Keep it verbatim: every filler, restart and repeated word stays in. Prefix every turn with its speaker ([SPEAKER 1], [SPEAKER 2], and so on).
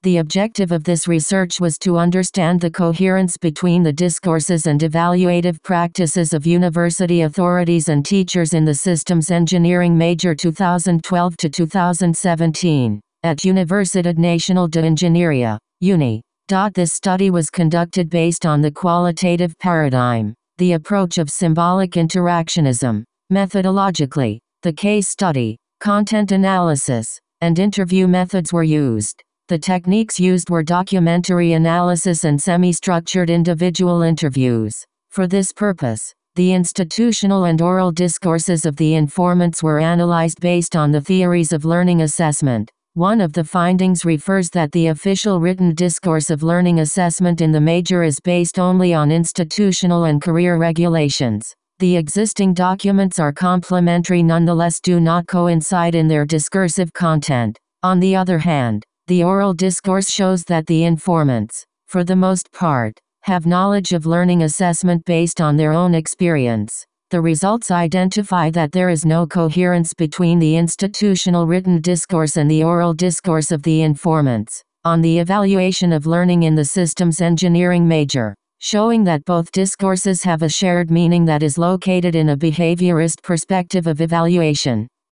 [SPEAKER 1] The objective of this research was to understand the coherence between the discourses and evaluative practices of university authorities and teachers in the systems engineering major two thousand twelve to two thousand seventeen, at Universidad Nacional de Ingeniería, UNI. This study was conducted based on the qualitative paradigm, the approach of symbolic interactionism. Methodologically, the case study, content analysis, and interview methods were used. The techniques used were documentary analysis and semi-structured individual interviews. For this purpose, the institutional and oral discourses of the informants were analyzed based on the theories of learning assessment. One of the findings refers that the official written discourse of learning assessment in the major is based only on institutional and career regulations. The existing documents are complementary nonetheless do not coincide in their discursive content. On the other hand, the oral discourse shows that the informants, for the most part, have knowledge of learning assessment based on their own experience. The results identify that there is no coherence between the institutional written discourse and the oral discourse of the informants, on the evaluation of learning in the systems engineering major, showing that both discourses have a shared meaning that is located in a behaviorist perspective of evaluation.